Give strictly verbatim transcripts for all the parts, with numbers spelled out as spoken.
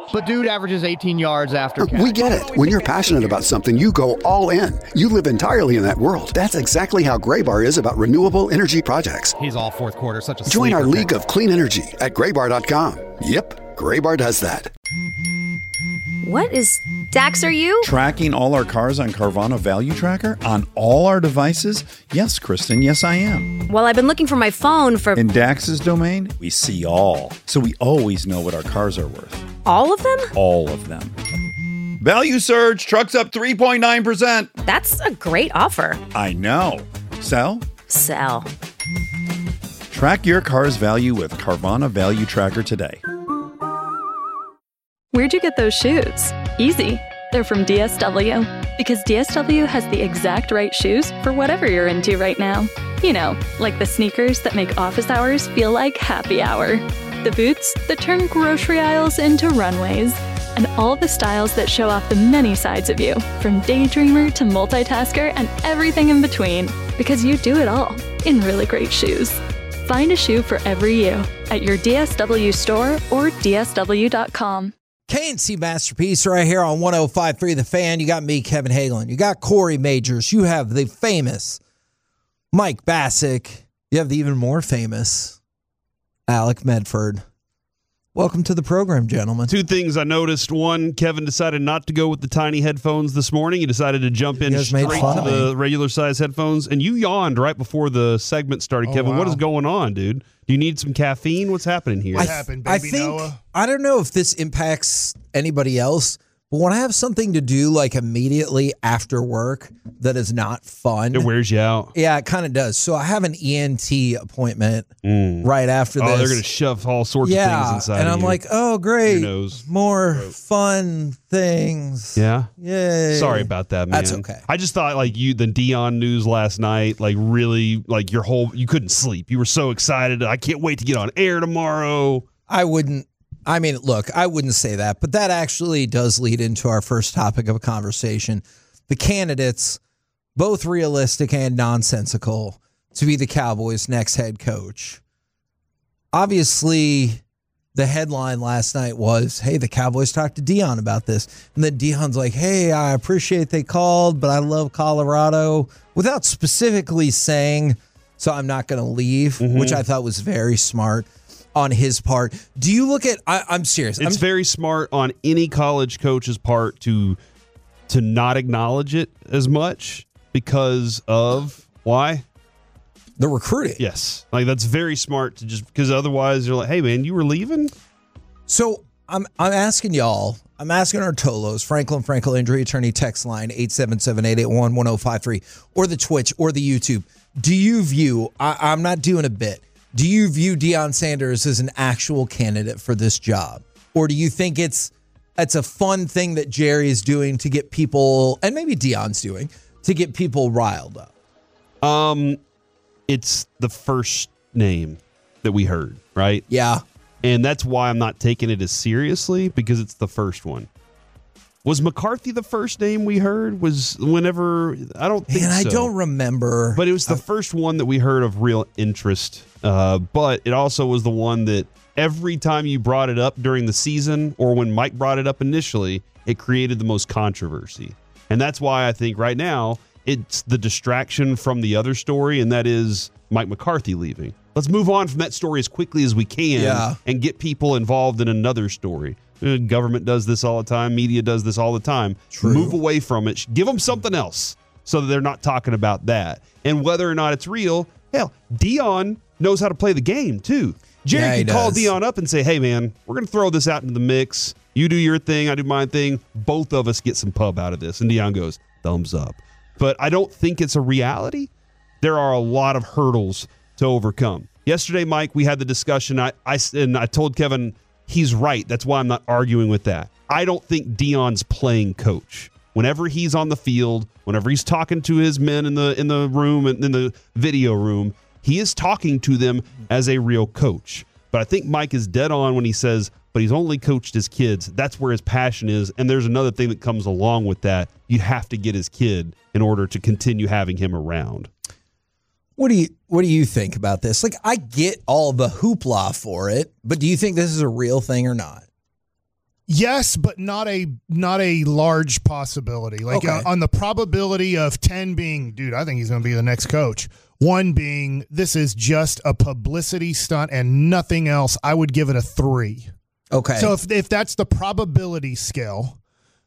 But dude averages eighteen yards after catch. We get it. When you're passionate about something, you go all in. You live entirely in that world. That's exactly how Graybar is about renewable energy projects. He's all fourth quarter, such a Join our sleeper league pick. of clean energy at graybar dot com. Yep, Graybar does that. What is Dax, are you? Tracking all our cars on Carvana Value Tracker on all our devices? Yes, Kristen, yes, I am. Well, I've been looking for my phone for... In Dax's domain, we see all. So we always know what our cars are worth. All of them? All of them. Value surge, trucks up three point nine percent. That's a great offer. I know. Sell? Sell. Track your car's value with Carvana Value Tracker today. Where'd you get those shoes? Easy. They're from D S W. Because D S W has the exact right shoes for whatever you're into right now. You know, like the sneakers that make office hours feel like happy hour. The boots that turn grocery aisles into runways. And all the styles that show off the many sides of you, from daydreamer to multitasker and everything in between. Because you do it all in really great shoes. Find a shoe for every you at your D S W store or D S W dot com. K and C Masterpiece right here on one oh five point three The Fan. You got me, Kevin Hagelin. You got Corey Majors. You have the famous Mike Bassick. You have the even more famous Alec Medford. Welcome to the program, gentlemen. Two things I noticed. One, Kevin decided not to go with the tiny headphones this morning. He decided to jump in straight to the regular size headphones. And you yawned right before the segment started, Oh, Kevin. wow. What is going on, dude? Do you need some caffeine? What's happening here? What happened, baby I think, Noah? I don't know if this impacts anybody else, but when I have something to do like immediately after work that is not fun. It wears you out. Yeah, it kind of does. So I have an E N T appointment Mm. right after Oh, this. they're going to shove all sorts yeah, of things inside and of I'm you. like, oh, great. Your nose. More fun things. Yeah? Yay. Sorry about that, man. That's okay. I just thought like you, the Dion news last night, like really, like your whole, you couldn't sleep. You were so excited. I can't wait to get on air tomorrow. I wouldn't. I mean, look, I wouldn't say that, but that actually does lead into our first topic of a conversation. The candidates, both realistic and nonsensical, to be the Cowboys' next head coach. Obviously, the headline last night was, hey, the Cowboys talked to Dion about this. And then Dion's like, hey, I appreciate they called, but I love Colorado, without specifically saying, so I'm not going to leave, Mm-hmm. which I thought was very smart on his part. Do you look at, I, I'm serious. It's I'm, very smart on any college coach's part to to not acknowledge it as much because of why? The recruiting. Yes. Like that's very smart to just because otherwise you're like, hey man, you were leaving? So I'm I'm asking y'all, I'm asking our Tolos, Franklin Frankel injury attorney text line eight seven seven, eight eight one, one oh five three, or the Twitch or the YouTube. Do you view, I, I'm not doing a bit, do you view Deion Sanders as an actual candidate for this job? Or do you think it's it's a fun thing that Jerry is doing to get people, and maybe Deion's doing, to get people riled up? Um, it's the first name that we heard, right? Yeah. And that's why I'm not taking it as seriously because it's the first one. Was McCarthy the first name we heard? Was whenever, I don't think Man, I so. don't remember. But it was the first one that we heard of real interest. Uh, but it also was the one that every time you brought it up during the season or when Mike brought it up initially, it created the most controversy. And that's why I think right now it's the distraction from the other story, and that is Mike McCarthy leaving. Let's move on from that story as quickly as we can Yeah. and get people involved in another story. Uh, Government does this all the time. Media does this all the time. True. Move away from it. Give them something else so that they're not talking about that. And whether or not it's real, hell, Dion knows how to play the game too. Jerry Yeah, he can call does. Dion up and say, hey, man, we're going to throw this out into the mix. You do your thing. I do my thing. Both of us get some pub out of this. And Dion goes, thumbs up. But I don't think it's a reality. There are a lot of hurdles to overcome. Yesterday, Mike, we had the discussion. I, I, and I told Kevin he's right. That's why I'm not arguing with that. I don't think Dion's playing coach. Whenever he's on the field, whenever he's talking to his men in the in the room and in the video room, he is talking to them as a real coach. But I think Mike is dead on when he says, but he's only coached his kids. That's where his passion is. And there's another thing that comes along with that. You have to get his kid in order to continue having him around. What do you what do you think about this? Like, I get all the hoopla for it, but do you think this is a real thing or not? Yes, but not a not a large possibility. Like Okay. uh, on the probability of ten being, dude, I think he's going to be the next coach. One being, this is just a publicity stunt and nothing else. I would give it a three. Okay. So if if that's the probability scale,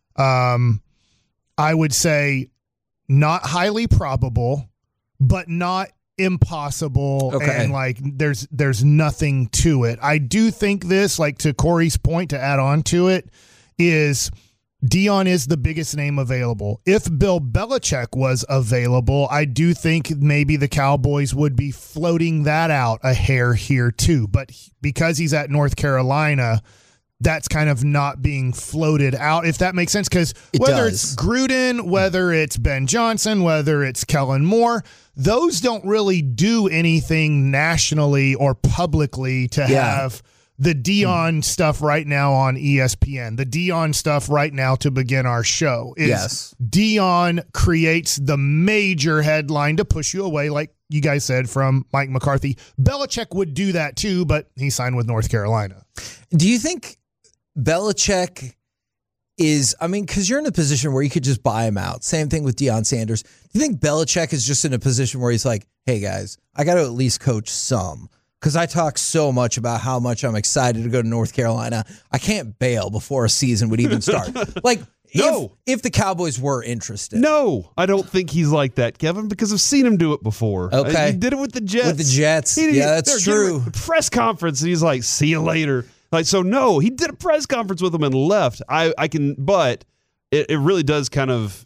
um, I would say not highly probable, but not impossible. Okay. And like there's there's nothing to it. I do think this, like to Corey's point, to add on to it, is Dion is the biggest name available. If Bill Belichick was available, I do think maybe the Cowboys would be floating that out a hair here too. But because he's at North Carolina, that's kind of not being floated out, if that makes sense. Because whether does. it's Gruden, whether it's Ben Johnson, whether it's Kellen Moore, those don't really do anything nationally or publicly to Yeah. have the Dion stuff right now on E S P N. The Dion stuff right now to begin our show is Yes. Dion creates the major headline to push you away, like you guys said, from Mike McCarthy. Belichick would do that too, but he signed with North Carolina. Do you think Belichick is, I mean, because you're in a position where you could just buy him out. Same thing with Deion Sanders. Do you think Belichick is just in a position where he's like, hey, guys, I got to at least coach some? Because I talk so much about how much I'm excited to go to North Carolina. I can't bail before a season would even start. Like, No. if, if the Cowboys were interested. No, I don't think he's like that, Kevin, because I've seen him do it before. Okay. He did it with the Jets. With the Jets. He- Yeah, that's they're getting true. a Press conference, and he's like, see you later. Like, so no, he did a press conference with him and left. I, I can, but it, it really does kind of,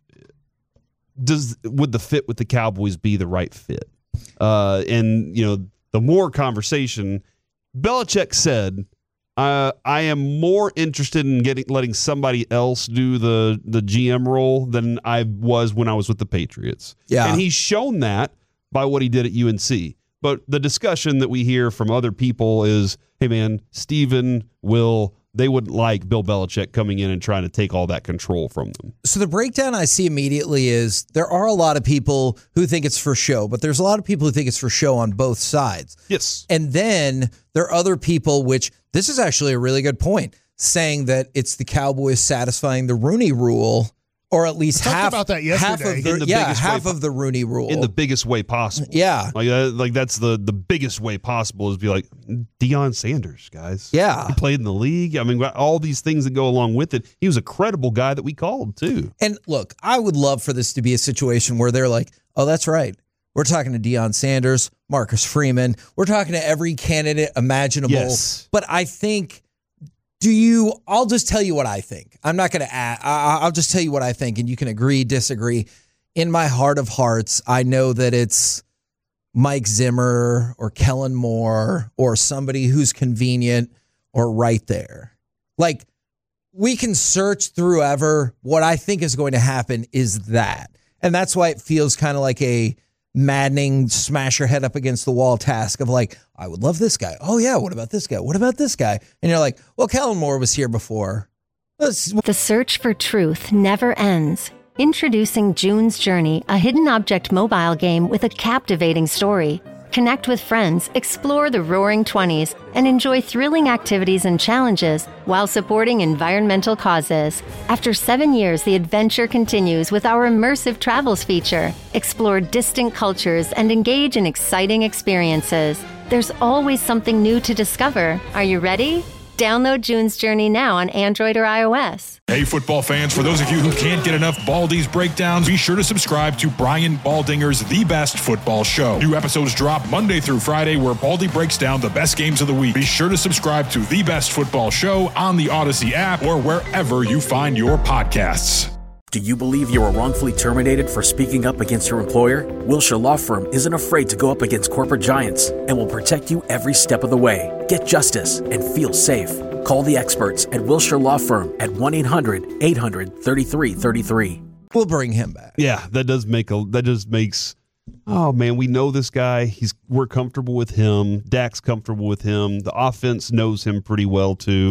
does, would the fit with the Cowboys be the right fit? Uh, and, you know, the more conversation, Belichick said, Uh, I am more interested in getting letting somebody else do the the G M role than I was when I was with the Patriots. Yeah. And he's shown that by what he did at U N C. But the discussion that we hear from other people is, hey, man, Steven, Will, they wouldn't like Bill Belichick coming in and trying to take all that control from them. So the breakdown I see immediately is there are a lot of people who think it's for show, but there's a lot of people who think it's for show on both sides. Yes. And then there are other people, which this is actually a really good point, saying that it's the Cowboys satisfying the Rooney Rule, or at least Talked half, about that half yesterday. of the, In the yeah, biggest half way of the Rooney Rule. In the biggest way possible. Yeah. Like, uh, like that's the, the biggest way possible is be like, Deion Sanders, guys. Yeah. He played in the league. I mean, all these things that go along with it. He was a credible guy that we called, too. And look, I would love for this to be a situation where they're like, oh, that's right. We're talking to Deion Sanders, Marcus Freeman. We're talking to every candidate imaginable. Yes. But I think, do you, I'll just tell you what I think. I'm not going to add, I- I'll just tell you what I think, and you can agree, disagree. In my heart of hearts, I know that it's Mike Zimmer or Kellen Moore or somebody who's convenient or right there. Like, we can search through ever. What I think is going to happen is that. And that's why it feels kind of like a maddening smash your head up against the wall task of like, I would love this guy. Oh yeah, what about this guy? What about this guy? And you're like, well, Kellen Moore was here before. Let's, The search for truth never ends. Introducing June's Journey, a hidden object mobile game with a captivating story. Connect with friends, explore the Roaring Twenties, and enjoy thrilling activities and challenges while supporting environmental causes. After seven years, the adventure continues with our immersive travels feature. Explore distant cultures and engage in exciting experiences. There's always something new to discover. Are you ready? Download June's Journey now on Android or iOS. Hey, football fans, for those of you who can't get enough Baldy's breakdowns, be sure to subscribe to Brian Baldinger's The Best Football Show. New episodes drop Monday through Friday where Baldy breaks down the best games of the week. Be sure to subscribe to The Best Football Show on the Odyssey app or wherever you find your podcasts. Do you believe you were wrongfully terminated for speaking up against your employer? Wilshire Law Firm isn't afraid to go up against corporate giants and will protect you every step of the way. Get justice and feel safe. Call the experts at Wilshire Law Firm at one eight hundred eight hundred thirty-three thirty-three. we'll bring him back. Yeah, that does make a that just makes oh man, we know this guy. He's we're comfortable with him. Dak's comfortable with him. The offense knows him pretty well too.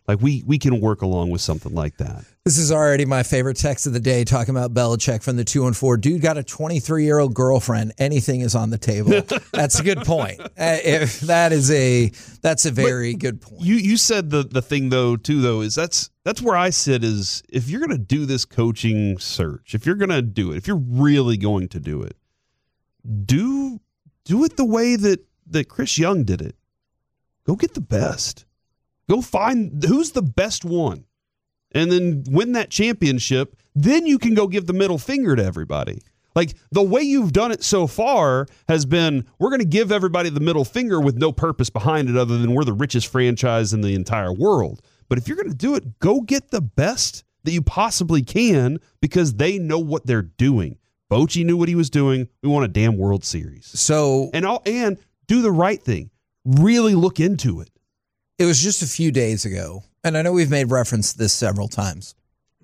Like we we can work along with something like that. This is already my favorite text of the day, talking about Belichick from the two one four. Dude got a twenty-three-year-old girlfriend. Anything is on the table. That's a good point. Uh, if that is a that's a very but good point. You you said the the thing though too though is that's that's where I sit is if you're going to do this coaching search, if you're going to do it, if you're really going to do it, do do it the way that that Chris Young did it. Go get the best. Go find who's the best one. And then win that championship. Then you can go give the middle finger to everybody. Like the way you've done it so far has been, we're going to give everybody the middle finger with no purpose behind it other than we're the richest franchise in the entire world. But if you're going to do it, go get the best that you possibly can because they know what they're doing. Bochy knew what he was doing. We won a damn World Series. So and all, and do the right thing. Really look into it. It was just a few days ago, and I know we've made reference to this several times.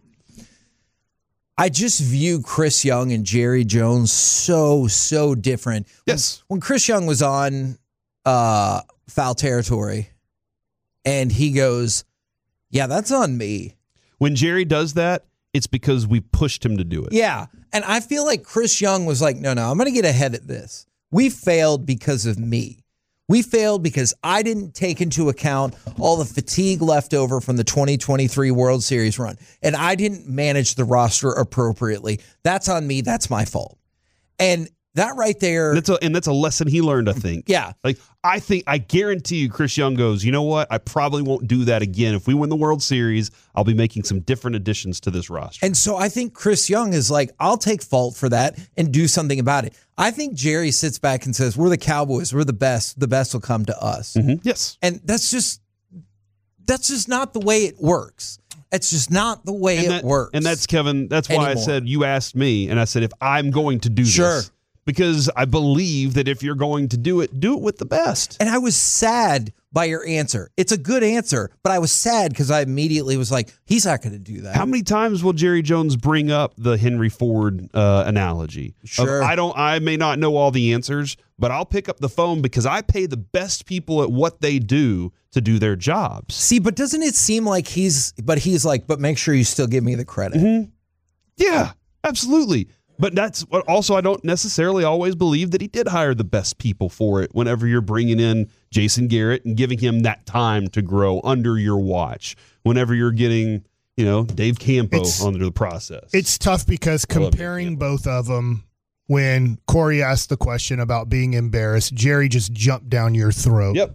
I just view Chris Young and Jerry Jones so, so different. Yes. When, when Chris Young was on uh, Foul Territory, and he goes, yeah, that's on me. When Jerry does that, it's because we pushed him to do it. Yeah, and I feel like Chris Young was like, no, no, I'm going to get ahead at this. We failed because of me. We failed because I didn't take into account all the fatigue left over from the twenty twenty-three World Series run, and I didn't manage the roster appropriately. That's on me. That's my fault. And that right there. And that's a, and that's a lesson he learned, I think. Yeah. Like, I think, I guarantee you, Chris Young goes, you know what? I probably won't do that again. If we win the World Series, I'll be making some different additions to this roster. And so I think Chris Young is like, I'll take fault for that and do something about it. I think Jerry sits back and says, we're the Cowboys. We're the best. The best will come to us. Mm-hmm. Yes. And that's just, that's just not the way it works. It's just not the way and it that, works. And that's, Kevin, that's why anymore. I said, you asked me, and I said, if I'm going to do sure. this. Because I believe that if you're going to do it, do it with the best. And I was sad by your answer. It's a good answer, but I was sad because I immediately was like, he's not going to do that. How many times will Jerry Jones bring up the Henry Ford uh, analogy? Sure. Of, I don't. I may not know all the answers, but I'll pick up the phone because I pay the best people at what they do to do their jobs. See, but doesn't it seem like he's, but he's like, but make sure you still give me the credit. Mm-hmm. Yeah, absolutely. But that's what also I don't necessarily always believe that he did hire the best people for it whenever you're bringing in Jason Garrett and giving him that time to grow under your watch. Whenever you're getting, you know, Dave Campo it's, under the process. It's tough because comparing both of them, when Corey asked the question about being embarrassed, Jerry just jumped down your throat. Yep.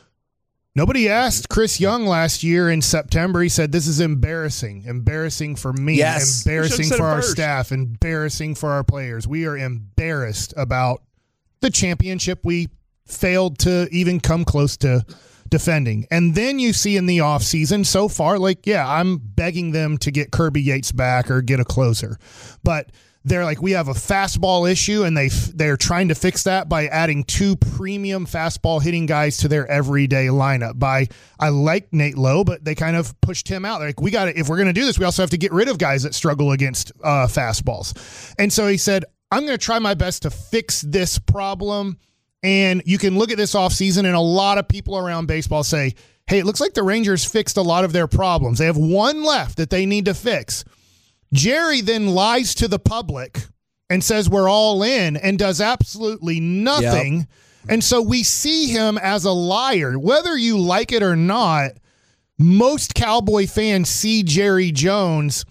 Nobody asked Chris Young last year in September. He said, this is embarrassing. Embarrassing for me. Yes. Embarrassing for our first. staff. Embarrassing for our players. We are embarrassed about the championship we failed to even come close to defending. And then you see in the offseason so far, like, yeah, I'm begging them to get Kirby Yates back or get a closer. But they're like, we have a fastball issue, and they they're trying to fix that by adding two premium fastball hitting guys to their everyday lineup. By I like Nate Lowe, but they kind of pushed him out. They're like, we got to if we're going to do this, we also have to get rid of guys that struggle against uh, fastballs. And so he said, I'm going to try my best to fix this problem. And you can look at this offseason, and a lot of people around baseball say, hey, it looks like the Rangers fixed a lot of their problems. They have one left that they need to fix. Jerry then lies to the public and says we're all in and does absolutely nothing. Yep. And so we see him as a liar. Whether you like it or not, most Cowboy fans see Jerry Jones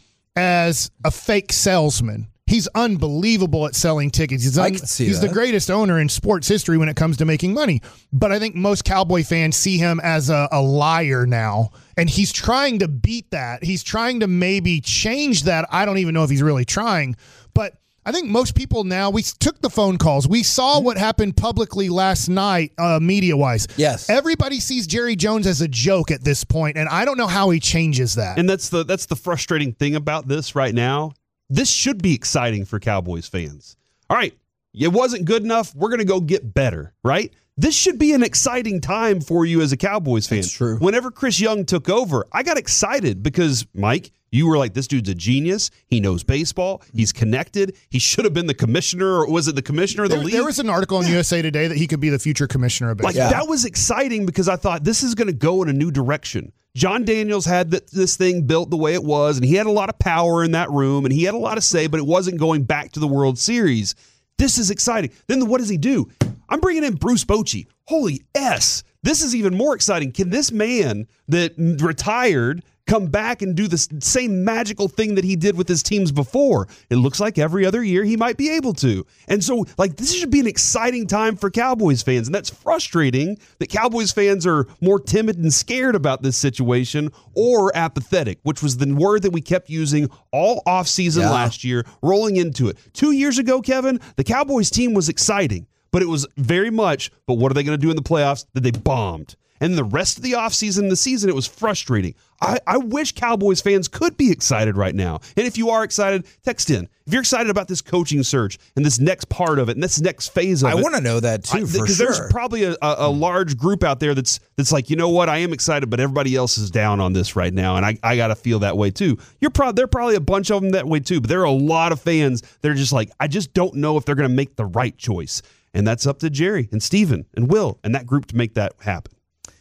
as a fake salesman. He's unbelievable at selling tickets. He's, un- I can see he's that. the greatest owner in sports history when it comes to making money. But I think most Cowboy fans see him as a, a liar now. And he's trying to beat that. He's trying to maybe change that. I don't even know if he's really trying. But I think most people now, we took the phone calls. We saw what happened publicly last night, uh, media-wise. Yes. Everybody sees Jerry Jones as a joke at this point, and I don't know how he changes that. And that's the that's the frustrating thing about this right now. This should be exciting for Cowboys fans. All right, it wasn't good enough. We're going to go get better, right? This should be an exciting time for you as a Cowboys fan. That's true. Whenever Chris Young took over, I got excited because, Mike, you were like, this dude's a genius. He knows baseball. He's connected. He should have been the commissioner, or was it the commissioner of the there, league? There was an article in U S A Today that he could be the future commissioner of baseball. Like, Yeah. that was exciting because I thought this is going to go in a new direction. John Daniels had th- this thing built the way it was, and he had a lot of power in that room, and he had a lot to say, but it wasn't going back to the World Series. This is exciting. Then what does he do? I'm bringing in Bruce Bochy. Holy S. This is even more exciting. Can this man that retired come back and do the same magical thing that he did with his teams before? It looks like every other year he might be able to. And so, like, this should be an exciting time for Cowboys fans. And that's frustrating that Cowboys fans are more timid and scared about this situation or apathetic, which was the word that we kept using all offseason Yeah. last year, rolling into it. Two years ago, Kevin, the Cowboys team was exciting, but it was very much, but what are they going to do in the playoffs? That they bombed. And the rest of the offseason, the season, it was frustrating. I, I wish Cowboys fans could be excited right now. And if you are excited, text in. If you're excited about this coaching search and this next part of it and this next phase of I it. I want to know that too, I, for Because sure. there's probably a, a, a large group out there that's that's like, you know what, I am excited, but everybody else is down on this right now, and I, I got to feel that way too. You're probably There are probably a bunch of them that way too, but there are a lot of fans that are just like, I just don't know if they're going to make the right choice. And that's up to Jerry and Steven and Will and that group to make that happen.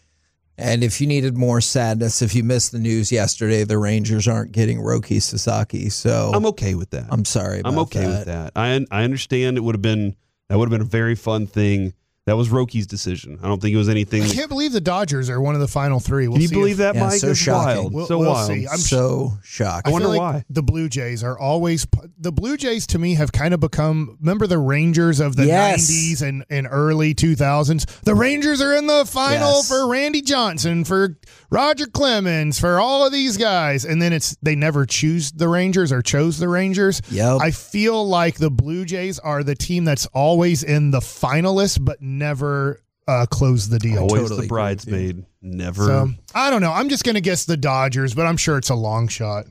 And if you needed more sadness, if you missed the news yesterday, the Rangers aren't getting Roki Sasaki. So I'm okay with that. I'm sorry about I'm okay that. with that. I I understand it would have been that would have been a very fun thing. That was Roki's decision. I don't think it was anything. I can't believe the Dodgers are one of the final three. We'll Can you see believe if, that, Yeah, Mike? so It's shocking. wild. We'll, so we'll wild. see. I'm so shocked. I wonder feel like why. the Blue Jays are always the Blue Jays to me have kind of become, remember the Rangers of the Yes. nineties and, and early two thousands. The Rangers are in the final Yes. for Randy Johnson, for Roger Clemens, for all of these guys, and then it's they never choose the Rangers or chose the Rangers. Yep. I feel like the Blue Jays are the team that's always in the finalists but never uh, close the deal. Always totally the bridesmaid. Never. So I don't know. I'm just going to guess the Dodgers, but I'm sure it's a long shot.